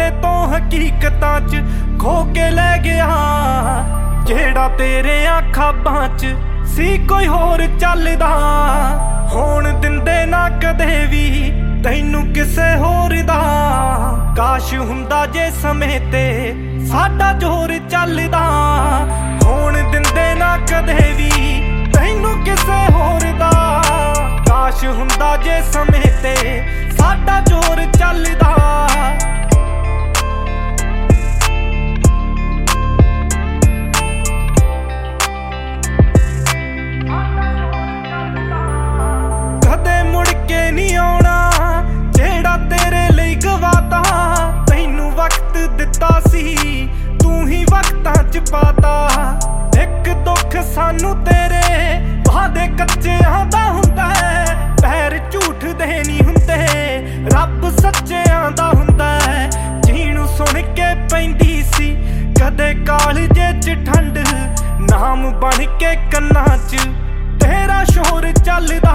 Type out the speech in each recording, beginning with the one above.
तो हकीकतां च खो के लै गया। जेड़ा तेरे ख्वाबां च सी कोई होर चलदा, होण दिंदे ना कदे भी तैनू किसे होर दा। काश हुंदा जे समय ते साडा जोर चलदा, होण दिंदे ना कदे भी तैनू किसे होर दा। काश हुंदा जे समय ते साडा जोर चलदा। कदे मुड़ के नहीं आउणा जेड़ा तेरे लई गवाता, तैनू वक्त दिता सी तू ही वक्तां च पाता। एक दुख सानू तेरे वादे कच्चेआं दा हुंदा है, पैर झूठ दे नहीं हुंदे रब सच्चेआं दा हुंदा है। जीणू सुन के पैंदी सी कदे कालजे च ठंड, नाम बन के कन्नां च तेरा शोर चलदा।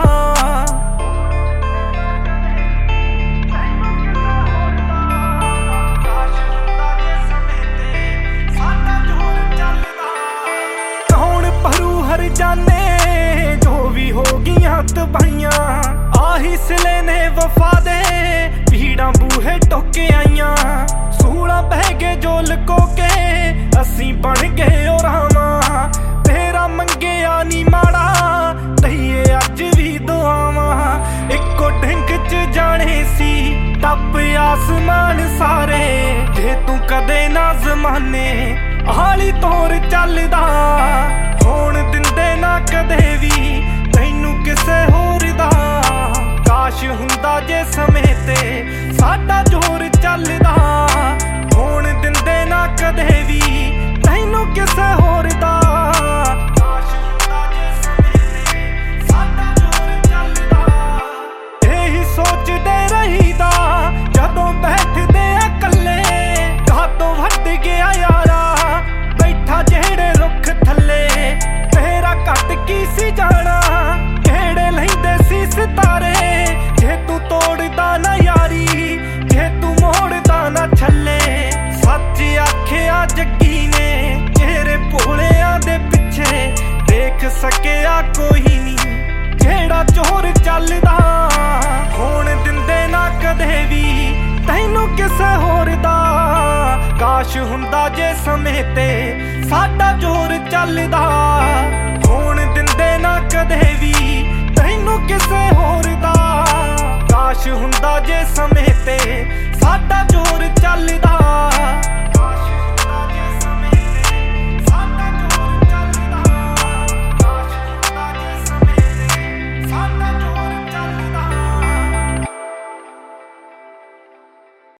जाने जो भी हो गियां तबाहियां, आही सिले ने वफा दे भीड़ां बूहे टोके आईयां। सूला बह गए जो लको के असी बन गए ओ रामा, तेरा मंगेया नी माड़ा दईए अज भी दुआवां। इको ढिंक च जाने सी टप आसमान सारे, जे तू कदे ना जमाने आली तौर चलदा। होण दिंदे ना कदे भी तैनू किसे होर दा। काश हुंदा जे समय ते साडा जोर चलदा, होण दिंदे ना कदे भी तैनू किसे होर दा। काश हुंदा जे समय ते साडा जोर चलदा। एही सोचदे रहीदा जदों बैठदे आ कल्ले, कातों वध गया यारा बैठा जेड़े रुख थल्ले। तेरा घट की सी जाना केड़े लैंदे सी सितारे, जे तू तोड़दा ना यारी जे तू मोड़दा ना छल्ले। सच आखिया जग्गी ने तेरे भोलियां दे पिछे, देख सकिया कोई नहीं जेड़ा चोर चलदा। होण दिंदे ना कदे भी तैनू किसे होर दा। काश हुंदा जे समय ते साडा जोर चलदा, होण दिंदे ना कदे भी तैनू किसे होर दा। काश हुंदा जे समय ते साडा जोर चलदा।